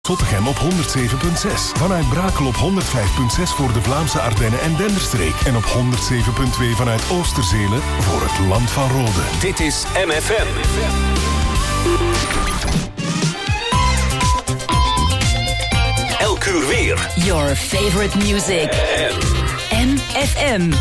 Zottegem op 107.6. Vanuit Brakel op 105.6 voor de Vlaamse Ardennen en Denderstreek. En op 107.2 vanuit Oosterzelen voor het Land van Rode. Dit is MFM. Elk uur weer. Your favorite music. MFM.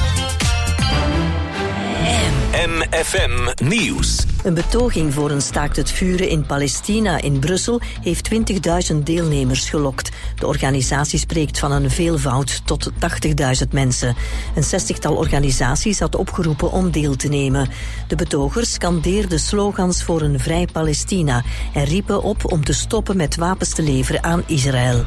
MFM Nieuws. Een betoging voor een staakt het vuren in Palestina in Brussel heeft 20.000 deelnemers gelokt. De organisatie spreekt van een veelvoud tot 80.000 mensen. Een 60-tal organisaties had opgeroepen om deel te nemen. De betogers scandeerden slogans voor een vrij Palestina en riepen op om te stoppen met wapens te leveren aan Israël.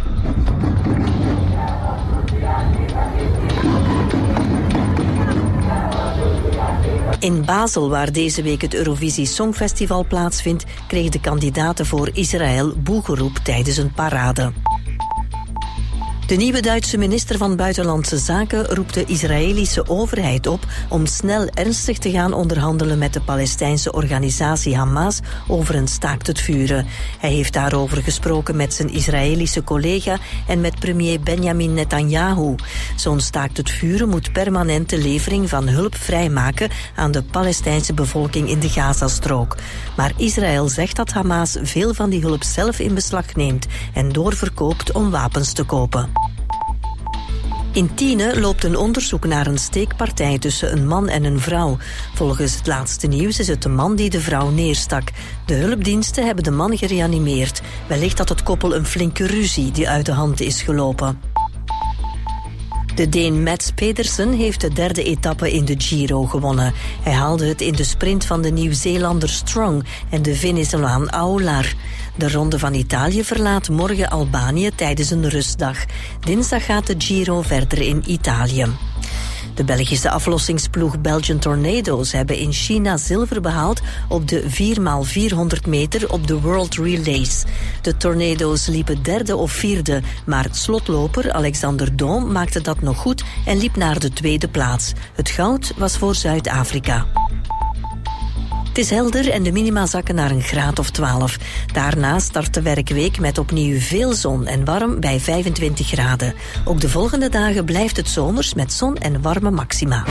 In Basel, waar deze week het Eurovisie Songfestival plaatsvindt, kregen de kandidaten voor Israël boegeroep tijdens een parade. De nieuwe Duitse minister van Buitenlandse Zaken roept de Israëlische overheid op om snel ernstig te gaan onderhandelen met de Palestijnse organisatie Hamas over een staakt het vuren. Hij heeft daarover gesproken met zijn Israëlische collega en met premier Benjamin Netanyahu. Zo'n staakt het vuren moet permanente levering van hulp vrijmaken aan de Palestijnse bevolking in de Gazastrook. Maar Israël zegt dat Hamas veel van die hulp zelf in beslag neemt en doorverkoopt om wapens te kopen. In Tiene loopt een onderzoek naar een steekpartij tussen een man en een vrouw. Volgens het laatste nieuws is het de man die de vrouw neerstak. De hulpdiensten hebben de man gereanimeerd. Wellicht had het koppel een flinke ruzie die uit de hand is gelopen. De Deen Mats Pedersen heeft de derde etappe in de Giro gewonnen. Hij haalde het in de sprint van de Nieuw-Zeelander Strong en de Venezolaan Aular. De Ronde van Italië verlaat morgen Albanië tijdens een rustdag. Dinsdag gaat de Giro verder in Italië. De Belgische aflossingsploeg Belgian Tornadoes hebben in China zilver behaald op de 4x400 meter op de World Relays. De Tornadoes liepen derde of vierde, maar slotloper Alexander Doom maakte dat nog goed en liep naar de tweede plaats. Het goud was voor Zuid-Afrika. Het is helder en de minima zakken naar een graad of 12. Daarna start de werkweek met opnieuw veel zon en warm bij 25 graden. Ook de volgende dagen blijft het zomers met zon en warme maxima.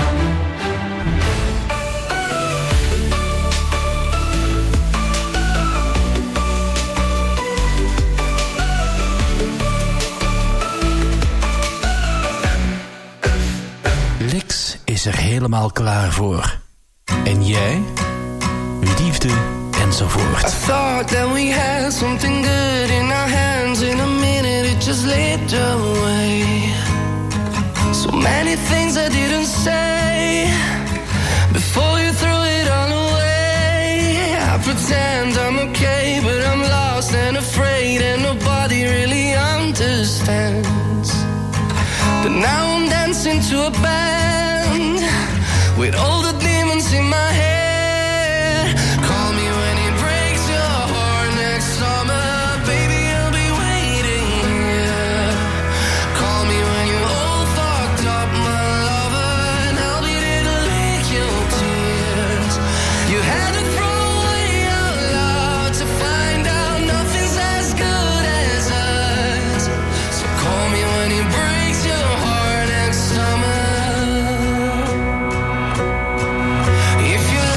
Lex is er helemaal klaar voor. En jij? Liefde enzovoort. I thought that we had something good in our hands. In a minute it just slipped away. So many things I didn't say before you threw it all away. I pretend I'm okay, but I'm lost and afraid, and nobody really understands. But now I'm dancing to a band with all the demons in my head. Call me when it breaks your heart next summer. Baby, I'll be waiting here. Call me when you're all fucked up, my lover, and I'll be there to lick your tears. You had to throw away your love to find out nothing's as good as us. So call me when it breaks your heart next summer. If you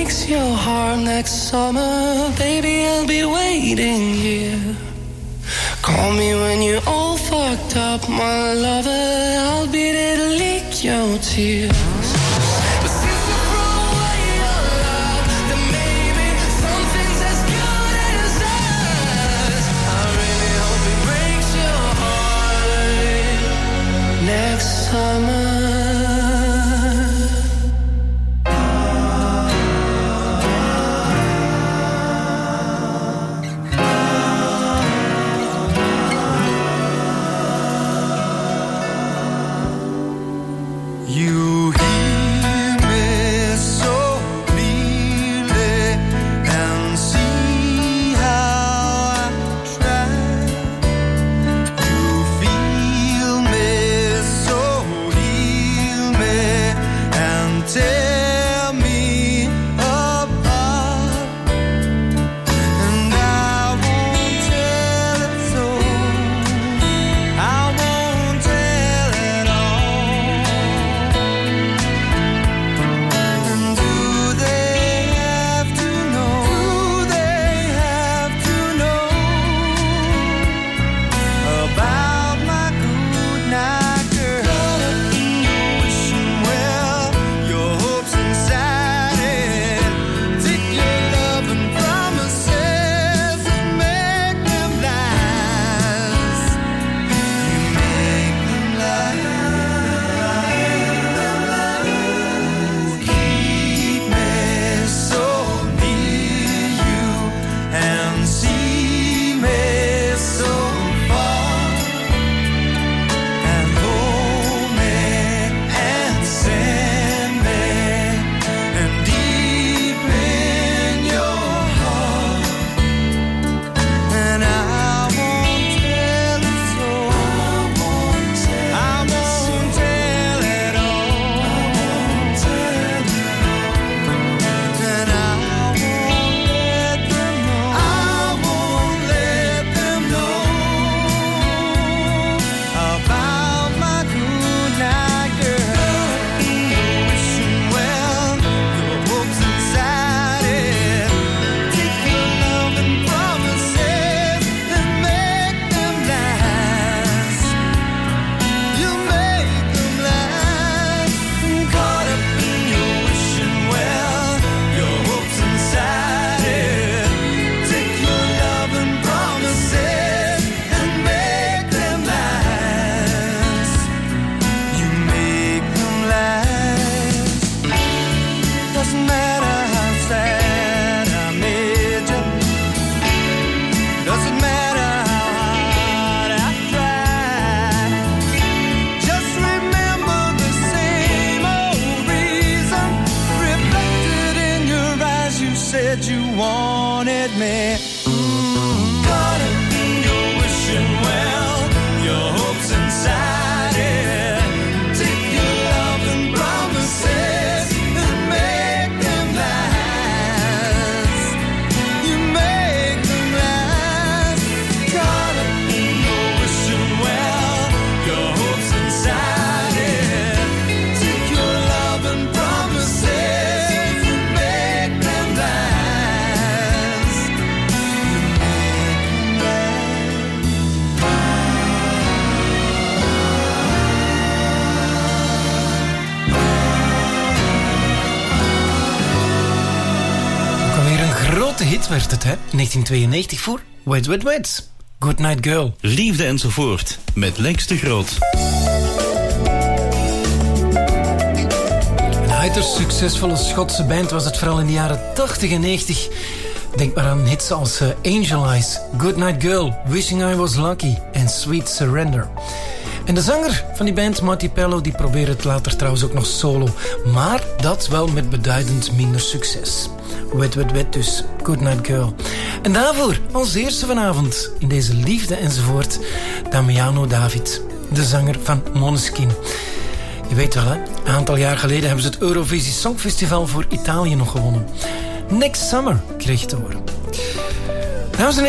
breaks your heart next summer, baby, I'll be waiting here. Call me when you're all fucked up, my lover, I'll be there to lick your tears. But since you threw away your love, then maybe something's as good as us. I really hope it breaks your heart next summer. Hit werd het, hè? 1992 voor Wet Wet Wet. Good Night Girl. Liefde enzovoort met Lex de Groot. Een uiterst succesvolle Schotse band was het vooral in de jaren 80 en 90. Denk maar aan hits als Angel Eyes, Good Night Girl, Wishing I Was Lucky en Sweet Surrender. En de zanger van die band, Marty Pello, die probeerde het later trouwens ook nog solo. Maar dat wel met beduidend minder succes. Wet Wet Wet dus, Good Night Girl. En daarvoor, als eerste vanavond, in deze liefde enzovoort, Damiano David, de zanger van Måneskin. Je weet wel, hè? Een aantal jaar geleden hebben ze het Eurovisie Songfestival voor Italië nog gewonnen. Next Summer kreeg je te horen.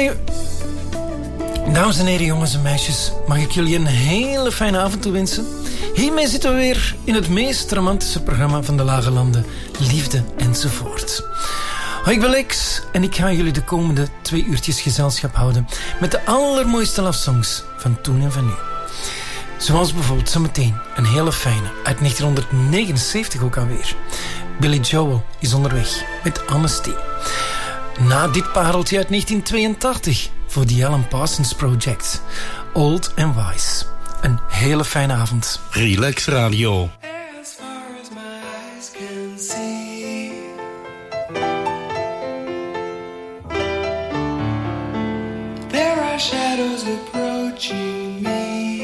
Dames en heren, jongens en meisjes, mag ik jullie een hele fijne avond toewensen? Hiermee zitten we weer in het meest romantische programma van de Lage Landen. Liefde enzovoort. Hoi, ik ben Lex en ik ga jullie de komende 2 uurtjes gezelschap houden met de allermooiste love songs van toen en van nu. Zoals bijvoorbeeld zometeen een hele fijne, uit 1979 ook alweer. Billy Joel is onderweg met Honesty. Na dit pareltje uit 1982 voor The Alan Parsons Project. Old and Wise. Een hele fijne avond. Relax Radio. As far as my eyes can see, there are shadows approaching me.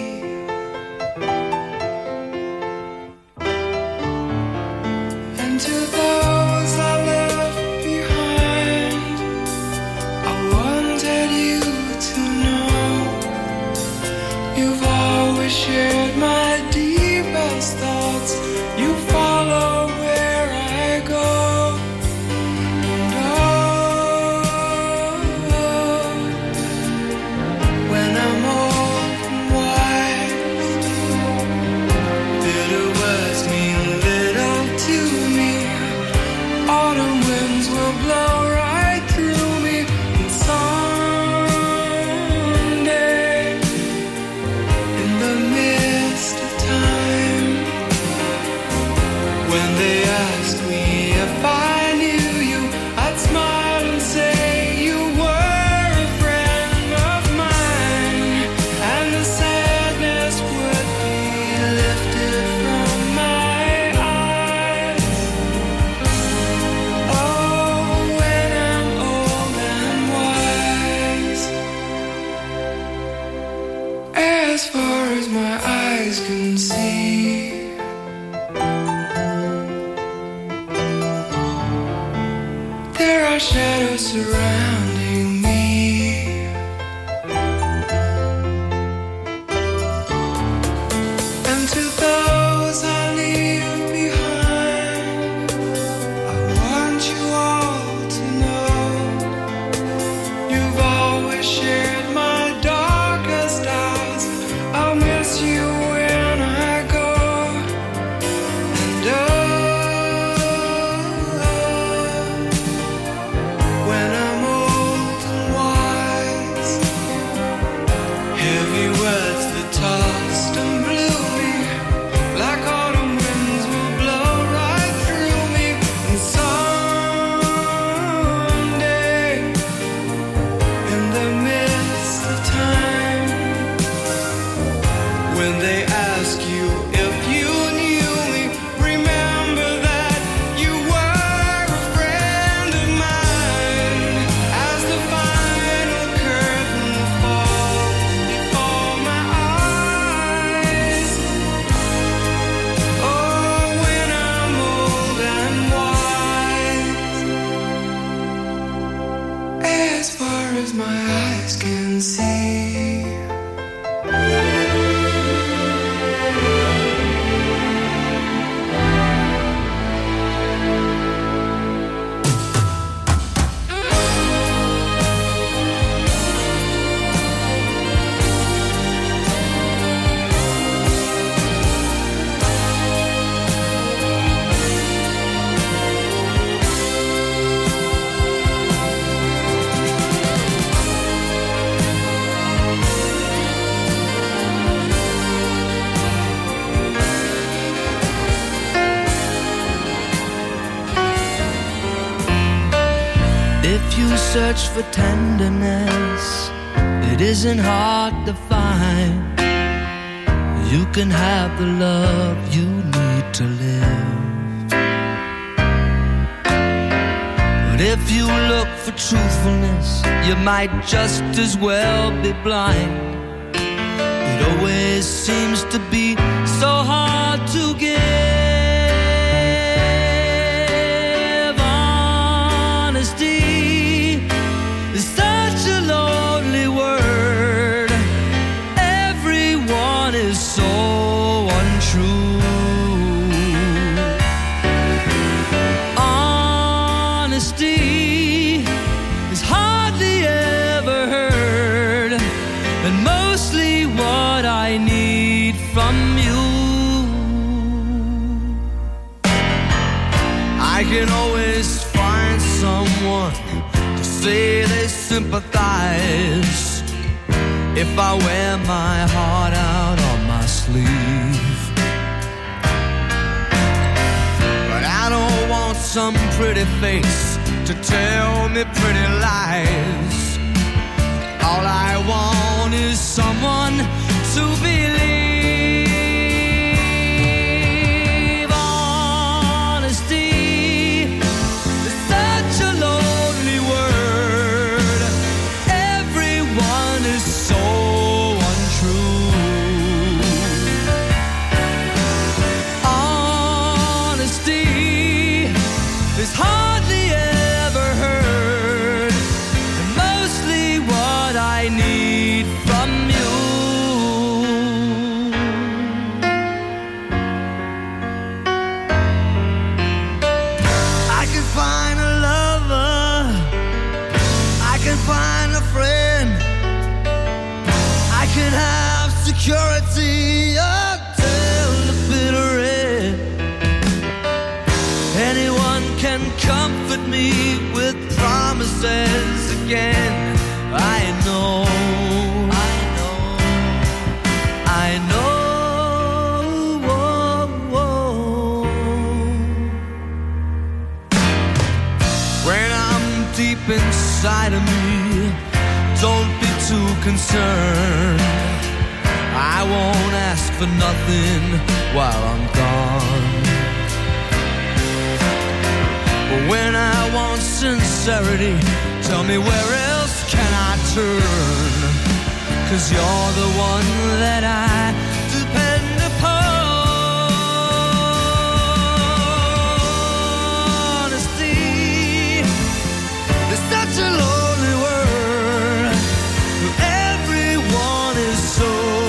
And to those I left behind, I wanted you to know you've always shared my deepest thoughts. You follow where I go. And oh, when I'm old and wise, bitter words mean little to me. Autumn winds will blow right through me. And someday, in the midst of time, when they asked me if I knew you, I'd smile and say you were a friend of mine, and the sadness would be lifted from my eyes. Oh, when I'm old and wise, as far as my eyes can see, there are shadows surrounding me. And to those I leave behind, I want you all to know you've always shared my darkest hours. I'll miss you when I go. And when I'm old and wise, heavy words that tossed and blew me, like autumn winds will blow right through me. And someday, in the midst of time, when they ask you if you knew me, remember that you were a friend of mine. As the final curtain falls before my eyes, oh, when I'm old and wise, as far as my eyes can see. If you search for tenderness, it isn't hard to find. You can have the love you need to live. But if you look for truthfulness, you might just as well be blind. It always seems to be so hard to give. Honesty is such a lonely word. Everyone is so untrue. Honesty is hardly ever heard, and mostly what I need from you. can always find someone to say they sympathize if I wear my heart out on my sleeve. But I don't want some pretty face to tell me pretty lies. All I want is someone to believe. Security until the bitter end. Anyone can comfort me with promises again. I know. Whoa, whoa. When I'm deep inside of me, don't be too concerned. I won't ask for nothing while I'm gone. But when I want sincerity, tell me where else can I turn? 'Cause you're the one that I depend upon. Honesty is such a lonely word. Everyone is so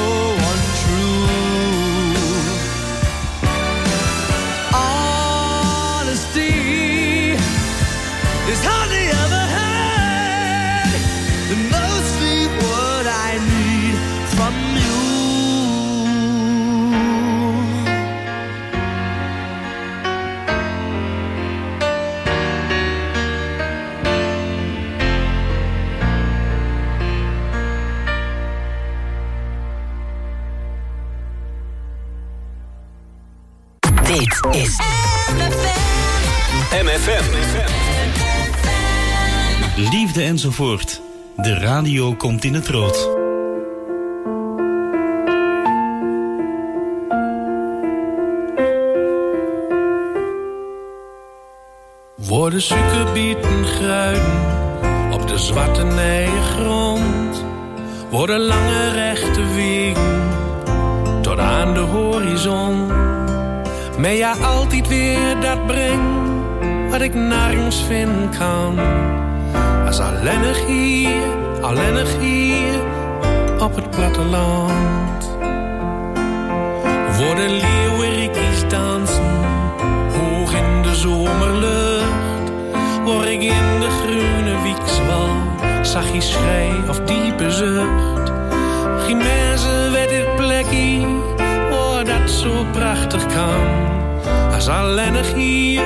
Dit is MFM. Liefde enzovoort. De radio komt in het rood. Worden suikerbieten gruiden op de zwarte grond. Worden lange rechte wegen tot aan de horizon. Maar ja, altijd weer dat brengt wat ik nergens vinden kan. Als alleenig hier op het platteland. Worden leeuwerikjes dansen, hoog in de zomerlucht. Word ik in de groene wiekswal, zachtjes schrei of diepe zucht. Geen mensen weet dit plekje, dat zo prachtig kan. Als alleenig hier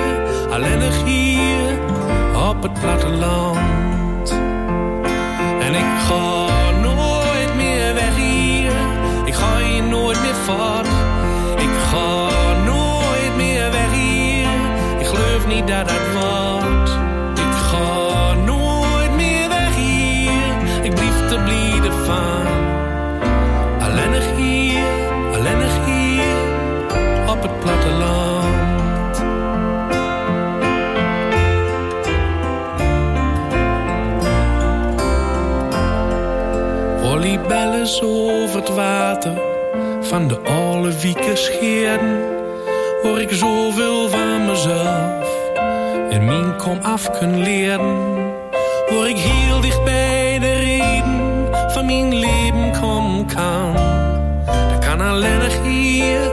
op het platteland. En ik ga nooit meer weg hier, ik ga hier nooit meer voort. Ik ga nooit meer weg hier, ik geloof niet dat het wordt. Ik ga nooit meer weg hier, ik blijf te blijden van. Alleenig hier op het platteland. Volleybellen over het water van de oude wieken scheerden, hoor ik zoveel van mezelf en mijn kom af kunnen leren. Hoor ik heel dicht bij de reden van mijn leven kom kan. Dat kan alleenig hier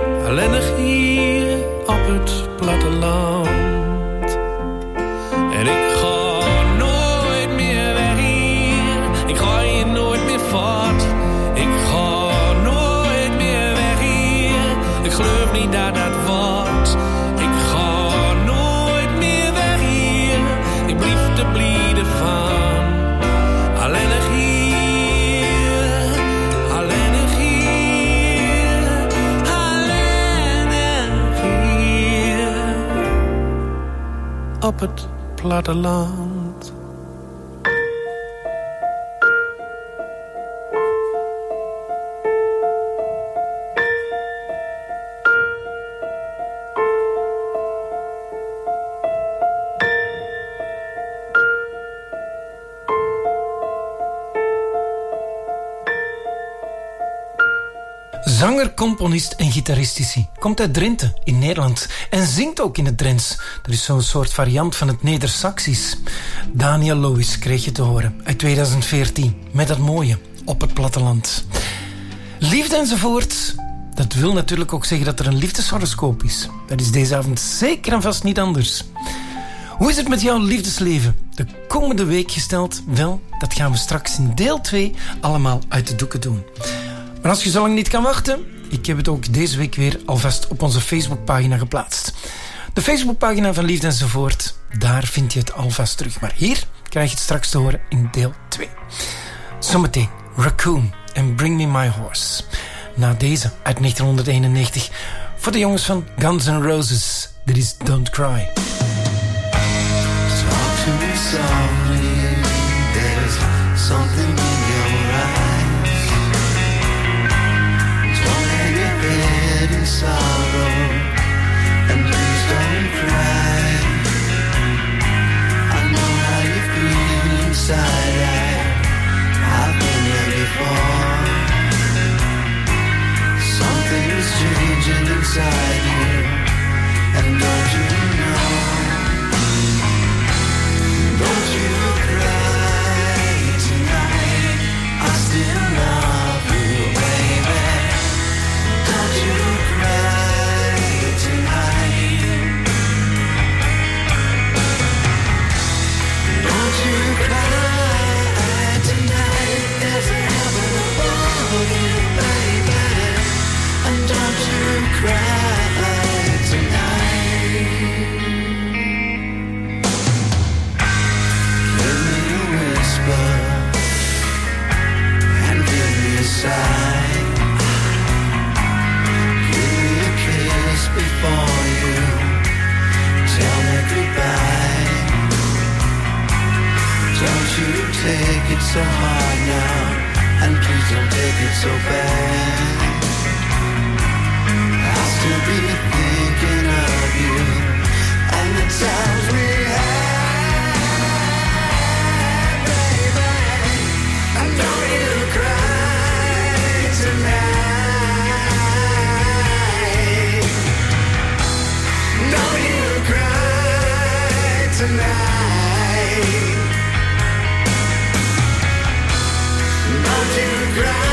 op het platteland. En ik ga nooit meer weg hier, ik ga hier nooit meer voort. Ik ga nooit meer weg hier, ik geloof niet dat dat wordt. Ik ga nooit meer weg op het platteland. Zanger, componist en gitarist. Komt uit Drenthe in Nederland en zingt ook in het Drents. Er is zo'n soort variant van het Neder-Saxisch. Daniel Lewis kreeg je te horen uit 2014 met dat mooie Op het platteland. Liefde enzovoort. Dat wil natuurlijk ook zeggen dat er een liefdeshoroscoop is. Dat is deze avond zeker en vast niet anders. Hoe is het met jouw liefdesleven de komende week gesteld? Wel, dat gaan we straks in deel 2 allemaal uit de doeken doen. Maar als je zo lang niet kan wachten, ik heb het ook deze week weer alvast op onze Facebookpagina geplaatst. De Facebookpagina van Liefde enzovoort, daar vind je het alvast terug. Maar hier krijg je het straks te horen in deel 2. Zometeen Raccoon en Bring Me My Horse. Na deze uit 1991 voor de jongens van Guns N' Roses. Dit is Don't Cry. Talk to me softly, there's something in your eyes. Don't hang your head in sorrow, and please don't cry. I know how you feel inside, I've been there before. Something is changing inside you, and don't you know? Don't you cry tonight, I still love you, baby. Don't you cry tonight. Don't you cry tonight, there's a heaven above you, baby. And don't you cry tonight. Give me a whisper and give me a sigh. Give me a kiss before you tell me goodbye. Don't you take it so hard now, and please don't take it so bad. I'll still be thinking of you and the times we had, baby. And don't you cry tonight. Don't you cry tonight. Don't you cry.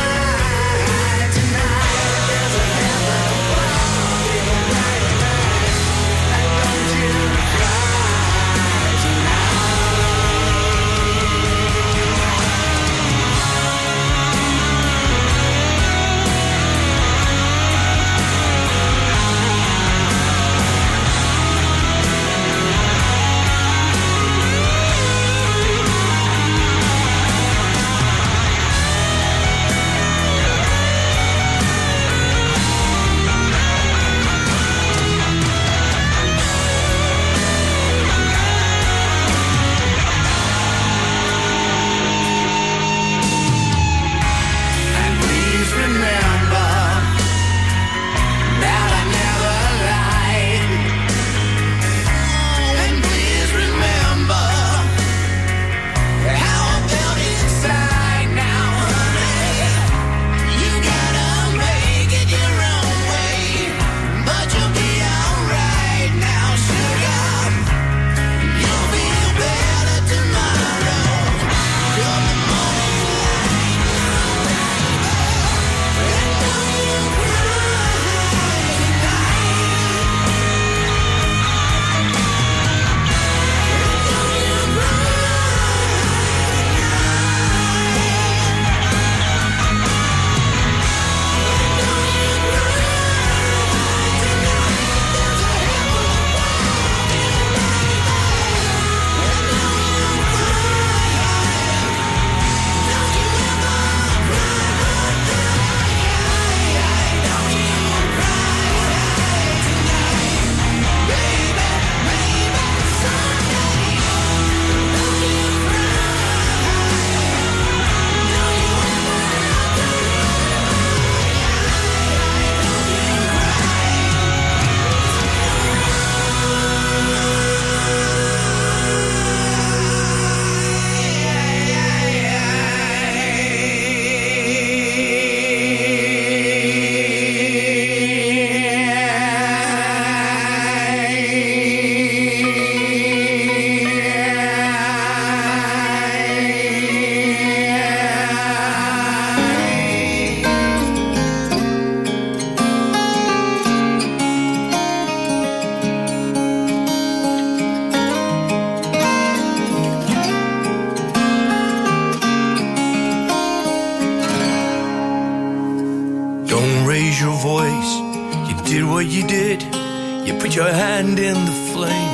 put your hand in the flame.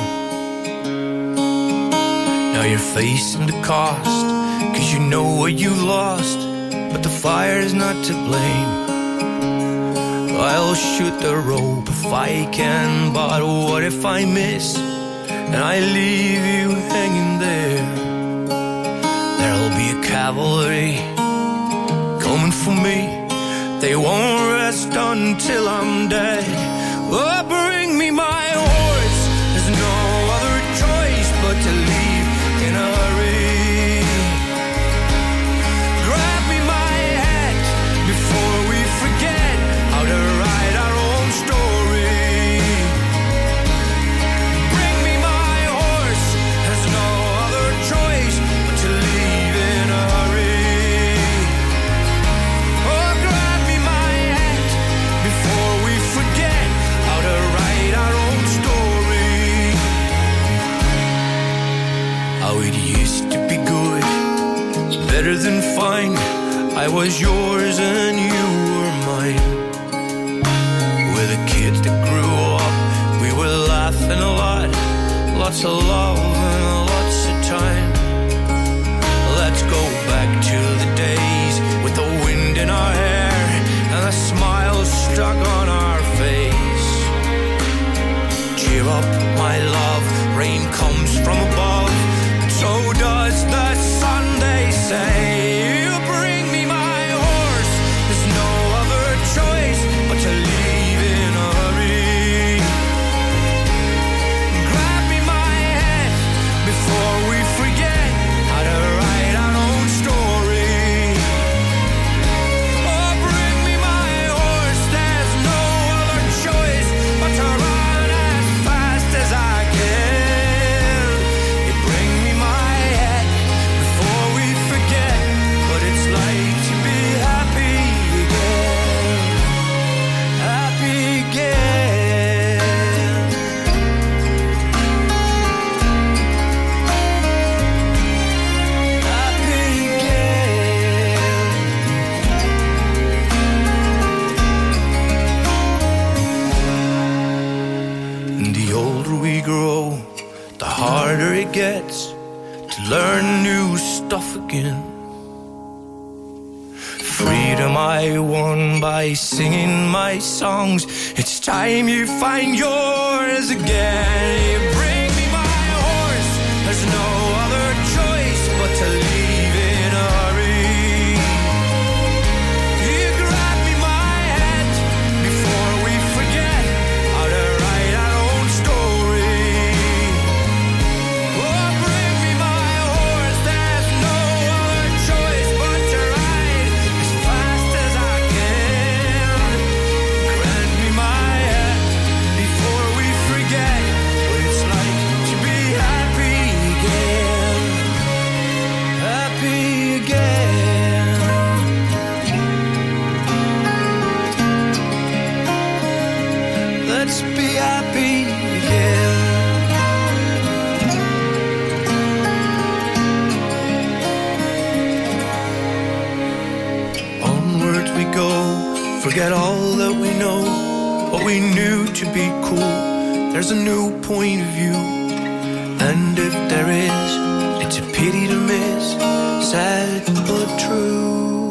Now you're facing the cost, 'cause you know what you lost, but the fire's not to blame. I'll shoot the rope if I can, but what if I miss and I leave you hanging there? There'll be a cavalry coming for me. They won't rest until I'm dead. Oh, bring me my horse. There's no other choice but to leave in a hurry. Grab me my hat before we forget how to write our own story. Bring me my horse. There's no other choice but to leave in a hurry. Oh, grab me my hat before we forget how to write our own story. How it used to be good, better than fine. I was yours and you were mine. We're the kids that grew up, we were laughing a lot. Lots of love and lots of time. Let's go back to the days with the wind in our hair and a smile stuck on our face. Cheer up, my love, rain comes from above, and so does the sun, they say. You bring me my horse, there's no other choice but to leave in a hurry. Grab me my hat before we forget how to write our own story. Oh, bring me my horse, there's no other choice but to run as fast as I can. You bring me my hat before we forget what it's like to be happy again. Happy again. Happy again. And the older we grow, the harder it gets to learn new stuff again. Freedom I won by singing my songs. It's time you find yours again. You bring me my horse, there's no other choice but to leave in a hurry. You grab me my hat before we forget how to write our own story. Oh, bring me my horse, there's no other choice but to ride as fast as I can. Grant me my hat before we forget what it's like to be happy again. Happy again. Let's be happy again. Onwards we go, forget all that we know, what we knew to be cool. There's a new point of view, and if there is, it's a pity to miss, sad but true.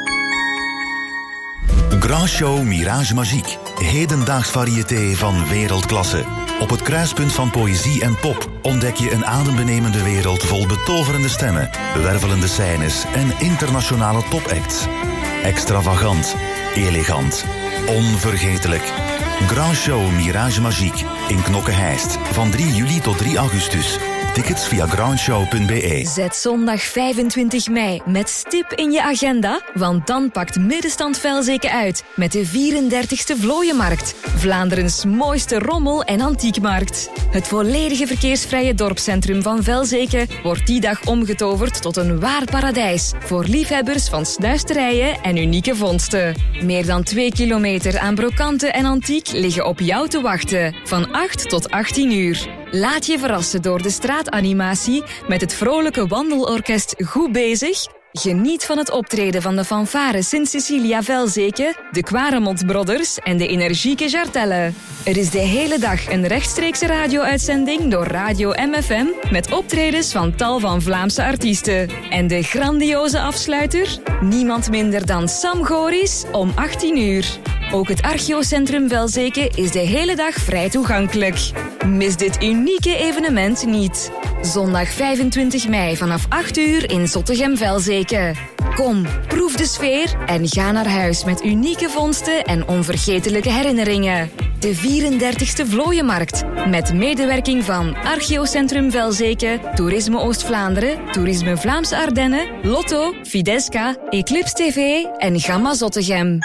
Grand Show Mirage Magique. Hedendaags variété van wereldklasse. Op het kruispunt van poëzie en pop ontdek je een adembenemende wereld vol betoverende stemmen, wervelende scènes en internationale topacts. Extravagant, elegant, onvergetelijk. Grand Show Mirage Magique in Knokke-Heist van 3 juli tot 3 augustus. Tickets via grandshow.be. Zet zondag 25 mei met stip in je agenda, want dan pakt Middenstand Velzeke uit met de 34e Vlooienmarkt. Vlaanderens mooiste rommel- en antiekmarkt. Het volledige verkeersvrije dorpscentrum van Velzeke wordt die dag omgetoverd tot een waar paradijs voor liefhebbers van snuisterijen en unieke vondsten. Meer dan 2 kilometer aan brokanten en antiek liggen op jou te wachten, van 8 tot 18 uur. Laat je verrassen door de straatanimatie met het vrolijke wandelorkest Goed Bezig Geniet van het optreden van de fanfare Sint-Cecilia Velzeke, de Quaremont Brothers en de energieke Jartelle. Er is de hele dag een rechtstreekse radio-uitzending door Radio MFM met optredens van tal van Vlaamse artiesten. En de grandioze afsluiter? Niemand minder dan Sam Goris om 18 uur. Ook het Archeocentrum Velzeke is de hele dag vrij toegankelijk. Mis dit unieke evenement niet. Zondag 25 mei vanaf 8 uur in Zottegem-Velzeke. Kom, proef de sfeer en ga naar huis met unieke vondsten en onvergetelijke herinneringen. De 34e Vlooienmarkt. Met medewerking van Archeocentrum Velzeke, Toerisme Oost-Vlaanderen, Toerisme Vlaamse Ardennen, Lotto, Fidesca, Eclipse TV en Gamma Zottegem.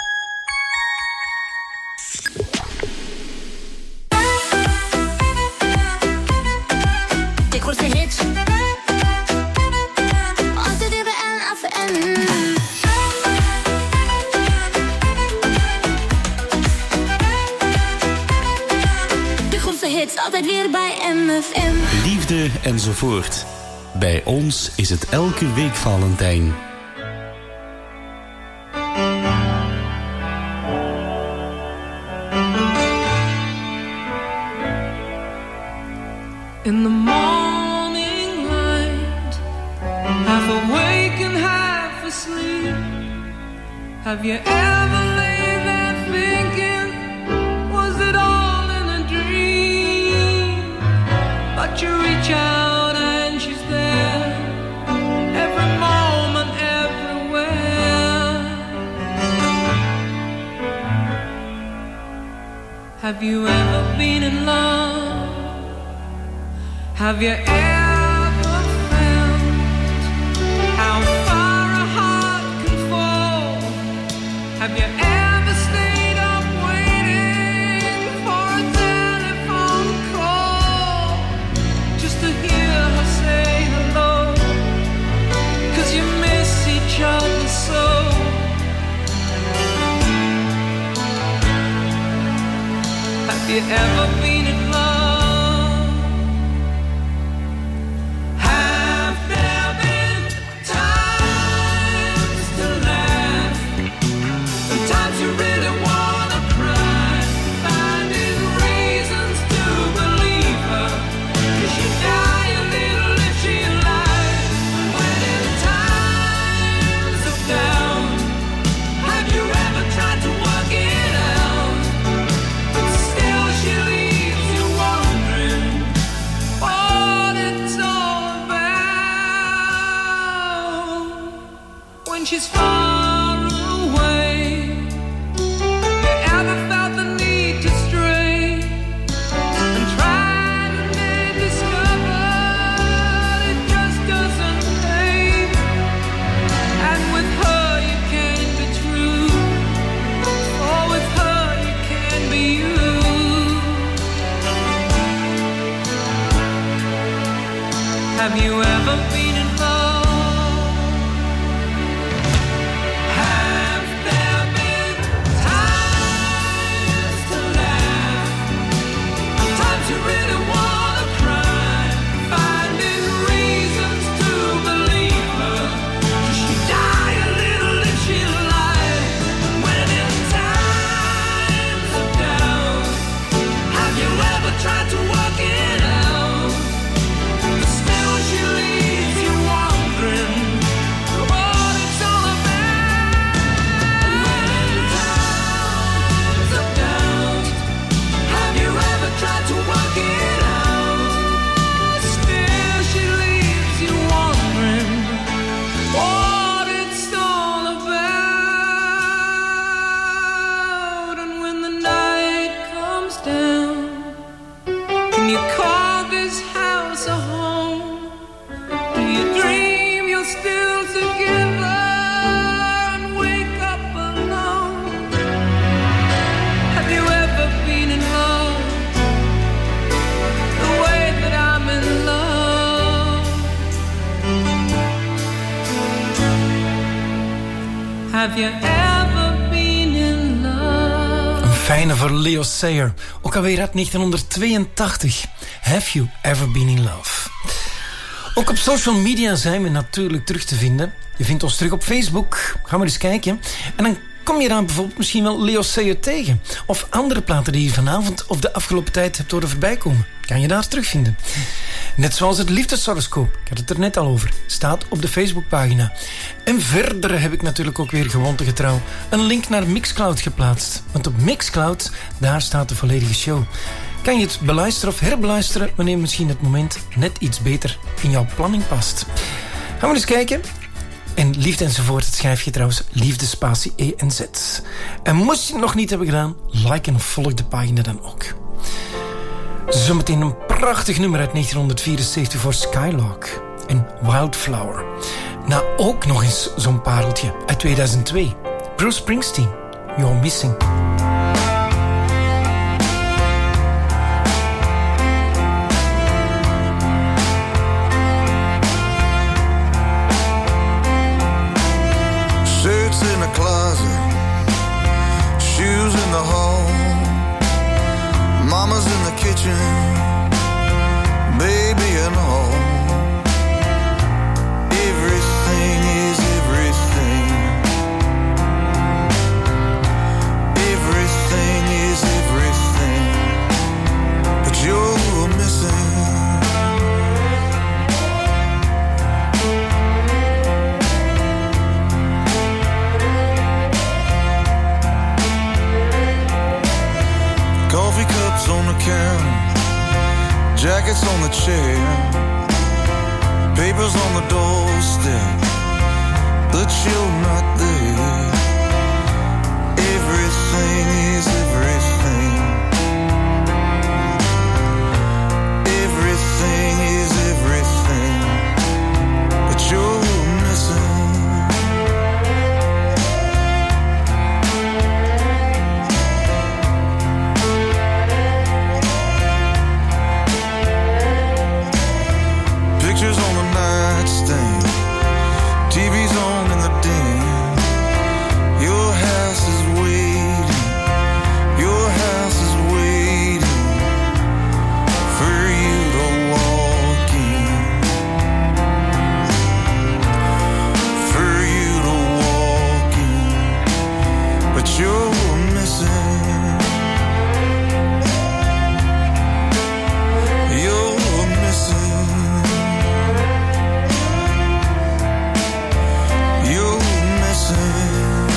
Altijd weer bij MFM. Liefde enzovoort. Bij ons is het elke week Valentijn. In the morning light, half awake and half asleep. Have you ever laid there thinking, was it all in a dream? But you reach out and she's there, every moment, everywhere. Have you ever been in love? Have you ever felt how far a heart can fall? Have you ever stayed up waiting for a telephone call just to hear her say hello? 'Cause you miss each other so. Have you ever been in love? She's far away. You ever felt the need to stray and try and then discover it just doesn't pay? And with her you can be true, or with her you can be you. Have you ever been in love? Have you ever been in love? Een fijne voor Leo Sayer. Ook alweer uit 1982. Have you ever been in love? Ook op social media zijn we natuurlijk terug te vinden. Je vindt ons terug op Facebook. Ga maar eens kijken. En dan kom je daar bijvoorbeeld misschien wel Leo Sayer tegen. Of andere platen die je vanavond of de afgelopen tijd hebt horen voorbijkomen. Kan je daar terugvinden. Net zoals het liefdeshoroscoop. Ik had het er net al over. Staat op de Facebookpagina. En verder heb ik natuurlijk ook weer gewoontegetrouw een link naar Mixcloud geplaatst. Want op Mixcloud, daar staat de volledige show. Kan je het beluisteren of herbeluisteren wanneer misschien het moment net iets beter in jouw planning past. Gaan we eens kijken. En liefde enzovoort, het schrijf je trouwens liefde spatie E en Z. En moest je het nog niet hebben gedaan, like en volg de pagina dan ook. Zometeen een prachtig nummer uit 1974 voor Skylark en Wildflower. Nou, ook nog eens zo'n pareltje uit 2002. Bruce Springsteen, You're Missing. Shirts in the closet, shoes in the hall, mama's in the kitchen, baby and all. Everything is everything. Everything is everything. But you're missing. Coffee cups on the counter, jackets on the chair, papers on the doorstep, but you're not there. Everything is everything. Everything is everything, but you're missing. Pictures on the nightstand, TV's on in the den. Your house is waiting, your house is waiting for you to walk in, for you to walk in, but you're missing. You're missing. You're missing.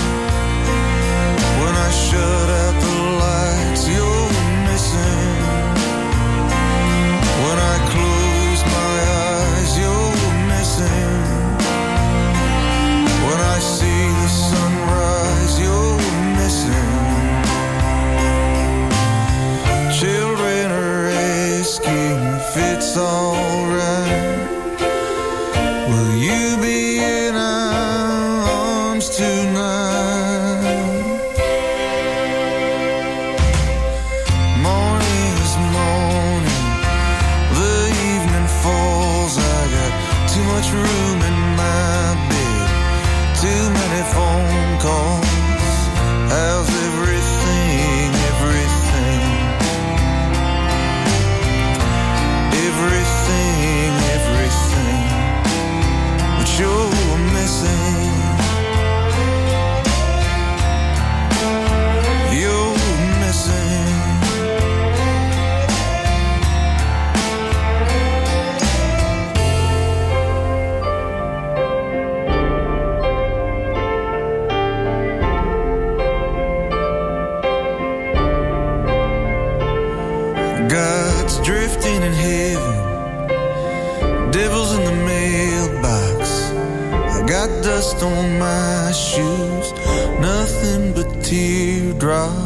When I shut out the lights, you're missing. When I close my eyes, you're missing. When I see the sunrise, you're missing. Children are asking if it's alright. Will you be in our arms tonight? Morning is morning, the evening falls. I got too much room in my bed, too many phone calls. How's everything, everything? Everything, everything, but you're missing. You're missing. God's drifting in heaven, devil's in the mailbox. I got dust on my shoes, nothing but teardrops.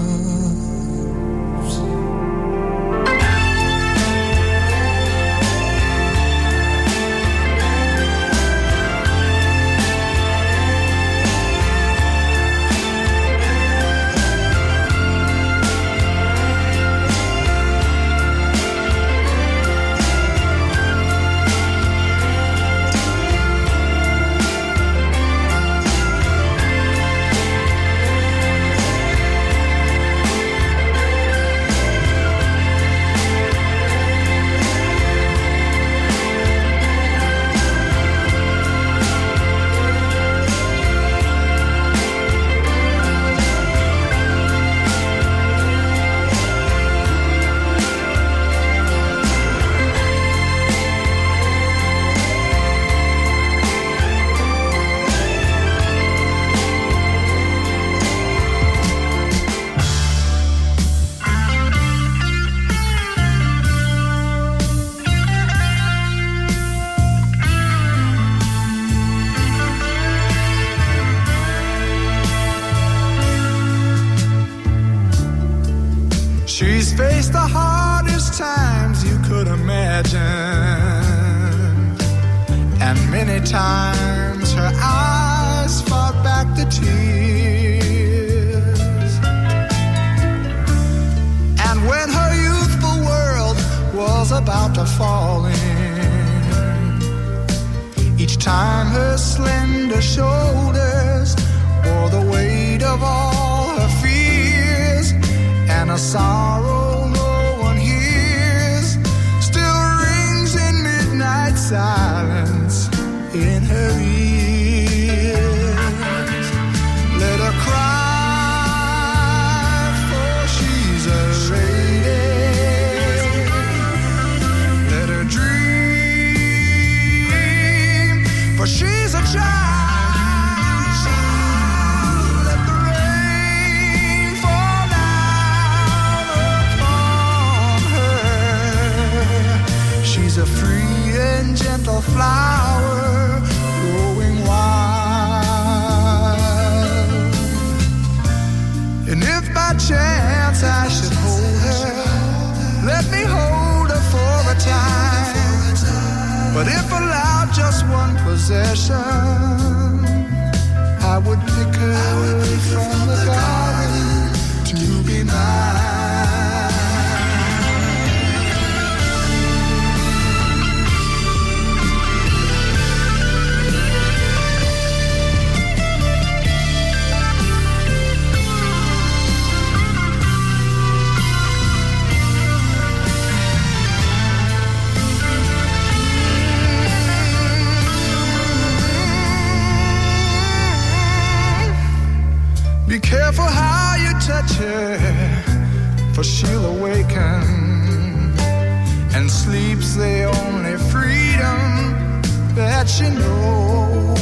faced the hardest times you could imagine. And many times her eyes fought back the tears. And when her youthful world was about to fall in, each time her slender shoulders bore the weight of all her fears, and a sorrow no one hears still rings in midnight silence in her ears. Let her cry, for she's a lady. Let her dream, for she's a child. A free and gentle flower growing wild. And if by chance I should hold her, let me hold her for a time. But if allowed just one possession, I would pick her from the garden to be mine. Be careful how you touch her, for she'll awaken, and sleep's the only freedom that she knows.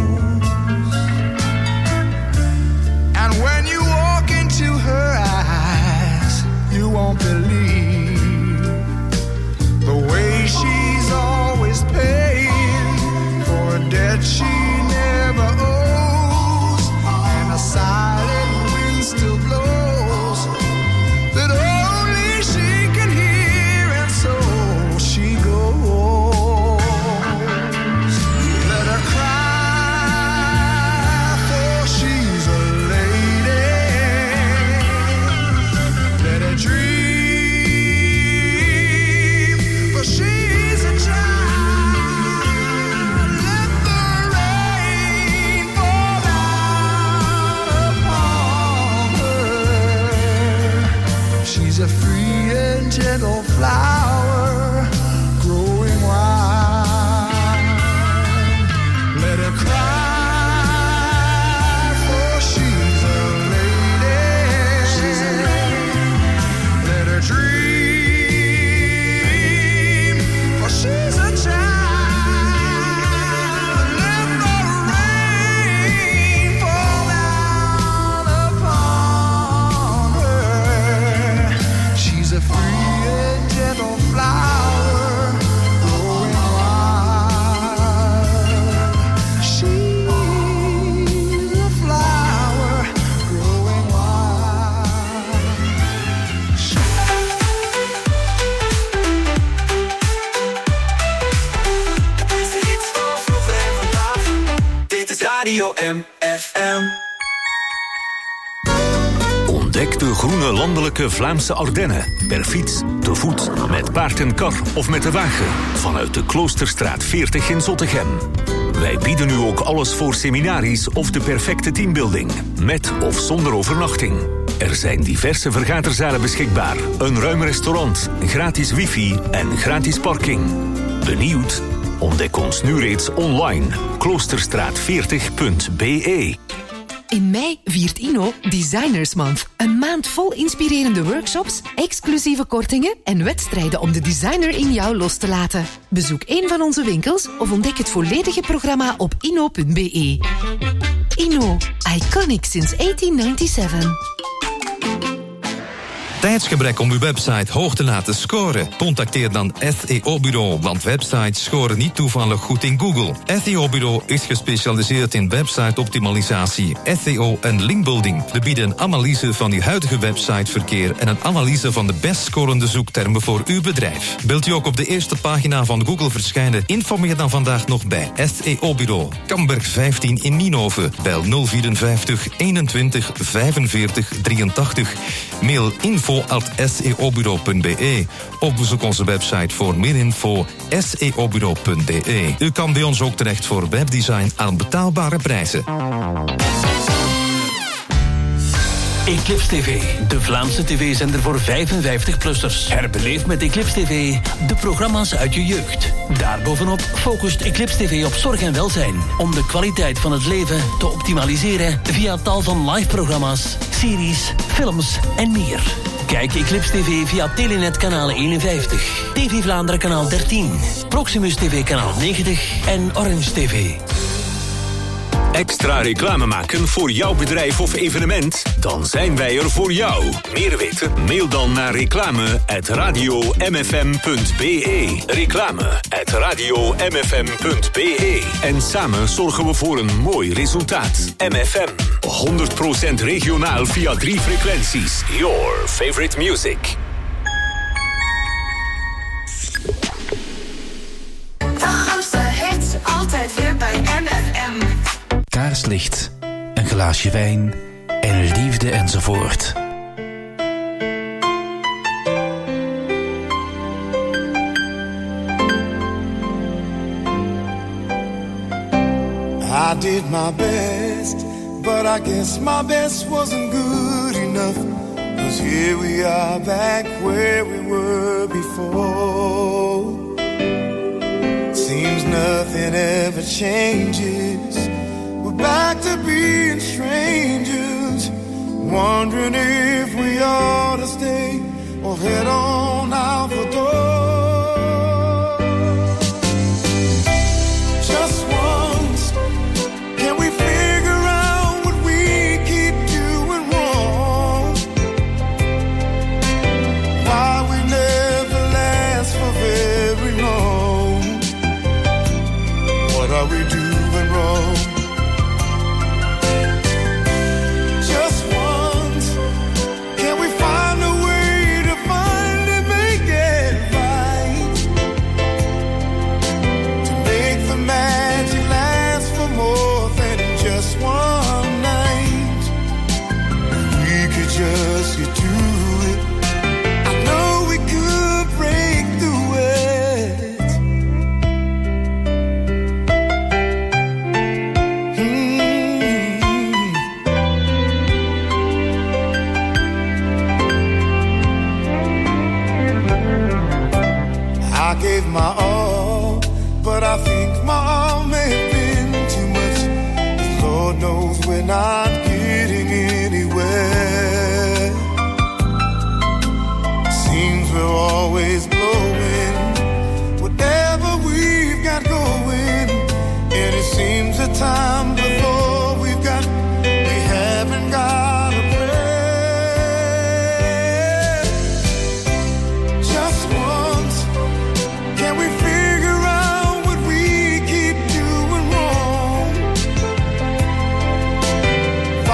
And when you walk into her eyes, you won't believe the way she's always paying for a debt she never owes, and a silent wind still blows that only she can hear, and so she goes. Let her cry, for she's a lady. Let her dream, for she's a child. Let the rain fall down upon her. She's a free and gentle flower growing wild. Let her cry, for she's a lady. She's a lady. Let her dream, for she's a child. Let the rain fall down upon her. She's a free and gentle flower growing wild. She's a flower growing wild. Dit is Radio MFM. Ontdek de groene landelijke Vlaamse Ardennen. Per fiets, te voet, met paard en kar of met de wagen. Vanuit de Kloosterstraat 40 in Zottegem. Wij bieden nu ook alles voor seminaries of de perfecte teambuilding. Met of zonder overnachting. Er zijn diverse vergaderzalen beschikbaar. Een ruim restaurant, gratis wifi en gratis parking. Benieuwd? Ontdek ons nu reeds online. Kloosterstraat40.be. In mei viert Inno Designers Month. Een maand vol inspirerende workshops, exclusieve kortingen en wedstrijden om de designer in jou los te laten. Bezoek een van onze winkels of ontdek het volledige programma op inno.be. Inno, iconic since 1897. Tijdsgebrek om uw website hoog te laten scoren? Contacteer dan SEO-bureau, want websites scoren niet toevallig goed in Google. SEO-bureau is gespecialiseerd in website-optimalisatie, SEO en linkbuilding. We bieden een analyse van uw huidige websiteverkeer en een analyse van de best scorende zoektermen voor uw bedrijf. Wilt u ook op de eerste pagina van Google verschijnen? Informeer dan vandaag nog bij SEO-bureau. Kamberg 15 in Nienhoven. Bel 054 21 45 83. Mail info@seobureau.be of bezoek onze website voor meer info seobureau.be. U kan bij ons ook terecht voor webdesign aan betaalbare prijzen. Eclipse TV, de Vlaamse tv-zender voor 55-plussers. Herbeleef met Eclipse TV de programma's uit je jeugd. Daarbovenop focust Eclipse TV op zorg en welzijn. Om de kwaliteit van het leven te optimaliseren via tal van live-programma's, series, films en meer. Kijk Eclipse TV via Telenet kanaal 51, TV Vlaanderen kanaal 13, Proximus TV kanaal 90 en Orange TV. Extra reclame maken voor jouw bedrijf of evenement? Dan zijn wij er voor jou. Meer weten? Mail dan naar reclame@radiomfm.be. Reclame@radiomfm.be. En samen zorgen we voor een mooi resultaat. MFM. 100% regionaal via 3 frequenties. Your favorite music. De grootste hits, altijd weer bij MFM. Kaarslicht, een glaasje wijn en liefde enzovoort. I did my best, but I guess my best wasn't good enough. 'Cause here we are back where we were before. Seems nothing ever changes. We're back to being strangers, wondering if we ought to stay or head on out the door. Just once, can we figure out what we keep doing wrong? Why we never last for very long? What are we doing wrong? Just get to it. I know we could break through it. I gave my all, but I think my all may have been too much. Lord knows we're not getting anywhere. Seems we're always blowing whatever we've got going, and it seems the time before we haven't got a prayer. Just once, can we figure out what we keep doing wrong?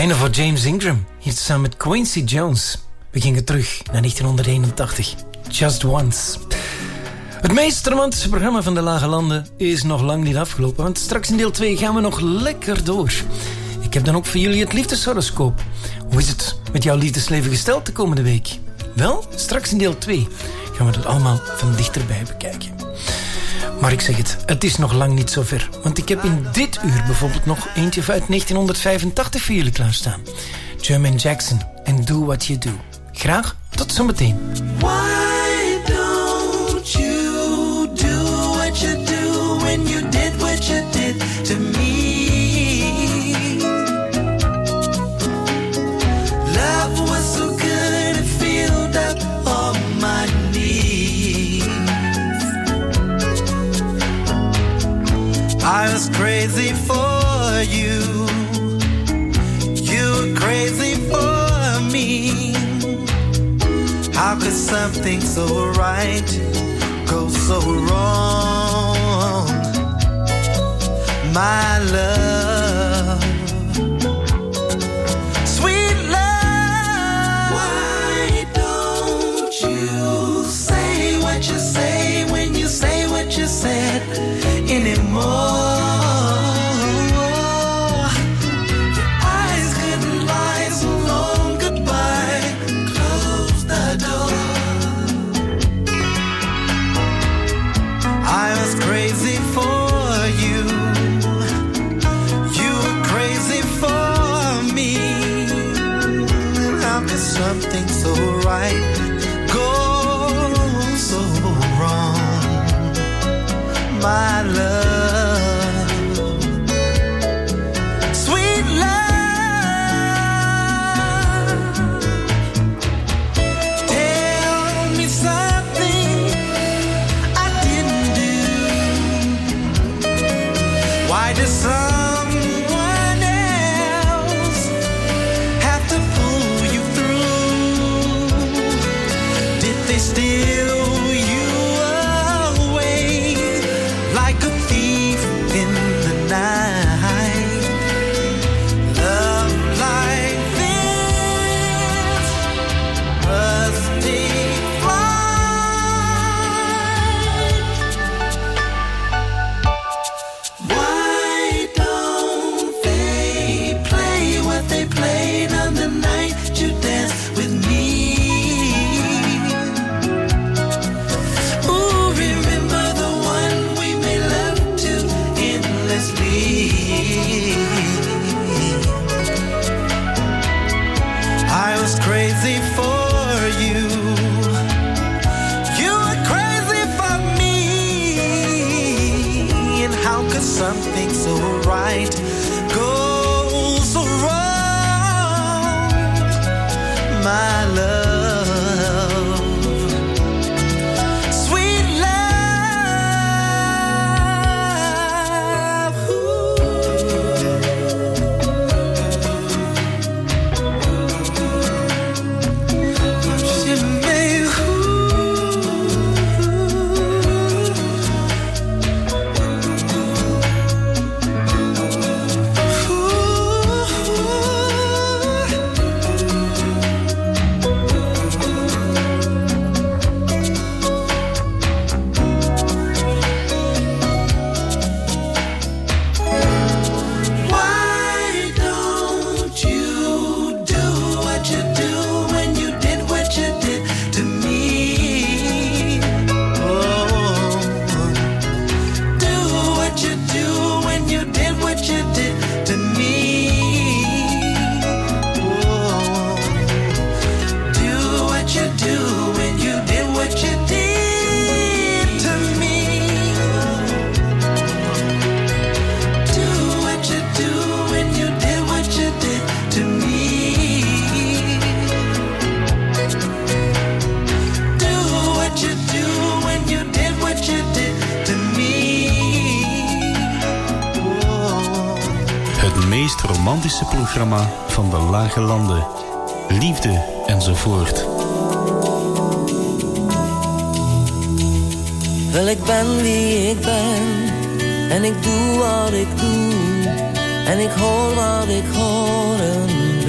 Einde voor James Ingram. Hier samen met Quincy Jones. We gingen terug naar 1981. Just Once. Het meest romantische programma van de Lage Landen is nog lang niet afgelopen. Want straks in deel 2 gaan we nog lekker door. Ik heb dan ook voor jullie het liefdeshoroscoop. Hoe is het met jouw liefdesleven gesteld de komende week? Wel, straks in deel 2 gaan we dat allemaal van dichterbij bekijken. Maar ik zeg het is nog lang niet zo ver. Want ik heb in dit uur bijvoorbeeld nog eentje uit 1985 voor jullie klaarstaan. Jermaine Jackson en Do What You Do. Graag tot zometeen. Why don't you do what you do when you did what you did to me? Love was so good it filled up all my needs. I was crazy for you. You were crazy for me. How could something so right go so wrong? My love, sweet love. Why don't you say what you say when you say what you said anymore? Something so right goes so wrong, my love, sweet love. Tell me something I didn't do. Why does someone else have to pull you through? Did they steal you away like a thief in the night? Love like this must take flight. Why don't they play what they played on the night you danced with me? Ooh, remember the one we made love to endlessly. I was crazy for you. You were crazy for me. And how could something so right go so wrong? My love, sweet love. She made Why don't you do what you do when you did what you did to me? Oh, do what you do when you did what you did to me. Oh, do what you do when you did what you did to me. Do what you do when you did what you did to me. Do what you do when you did what you did to me. Het meest romantische programma van de Lage Landen. Liefde enzovoort. Wel, ik ben wie ik ben en ik doe wat ik doe en ik hoor wat ik hoor en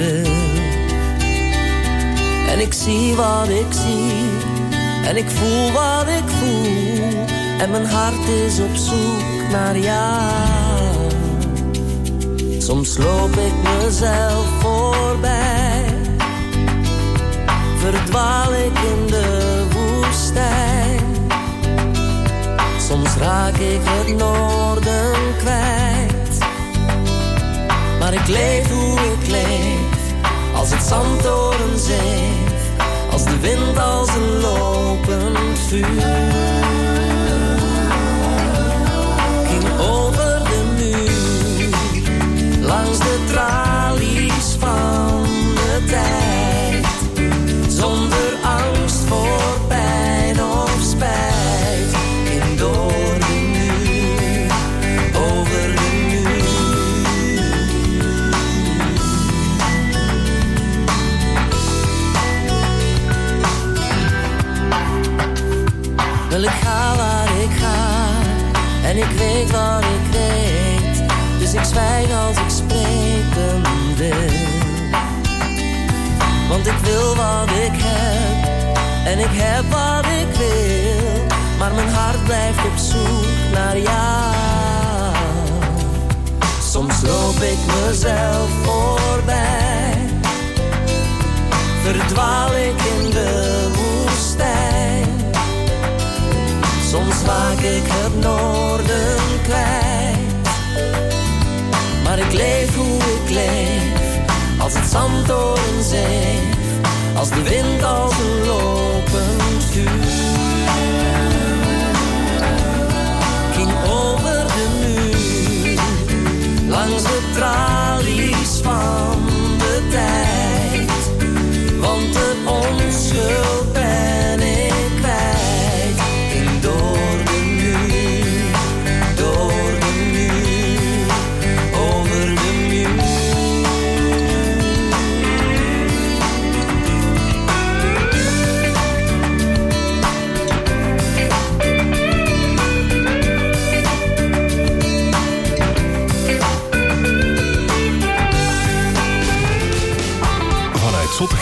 ik zie wat ik zie. En ik voel wat ik voel. En mijn hart is op zoek naar jou. Soms loop ik mezelf voorbij. Verdwaal ik in de woestijn. Soms raak ik het noorden kwijt. Maar ik leef hoe ik leef. Als het zand door een zeef. Als de wind als een lopend vuur. Ging over de muur. Langs de tralies van de tijd. Zonder angst voor pijn of spijt. Ging door de muur. Over de muur. Wel, ik ga waar ik ga. En ik weet wat ik weet. Dus ik zwijg als ik spreken wil. Want ik wil wat ik heb. En ik heb wat ik wil. Maar mijn hart blijft op zoek naar jou. Soms loop ik mezelf voorbij. Verdwaal ik in de woestijn. Soms raak ik het noorden kwijt. Maar ik leef hoe ik leef. Als het zand door een zeef. Als de wind als een lopend vuur.